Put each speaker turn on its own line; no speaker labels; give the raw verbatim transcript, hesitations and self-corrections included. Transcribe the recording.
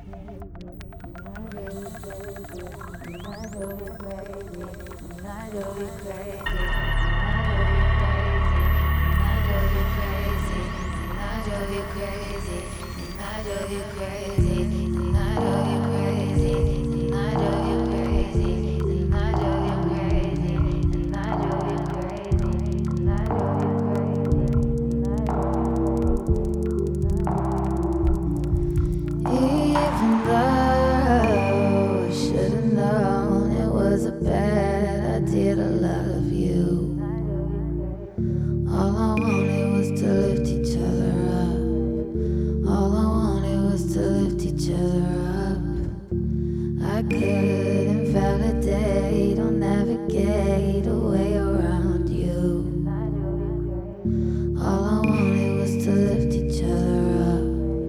Even though I should've known it was a bad idea to love you. All I wanted was to lift each other up. All I wanted was to lift each other up. I could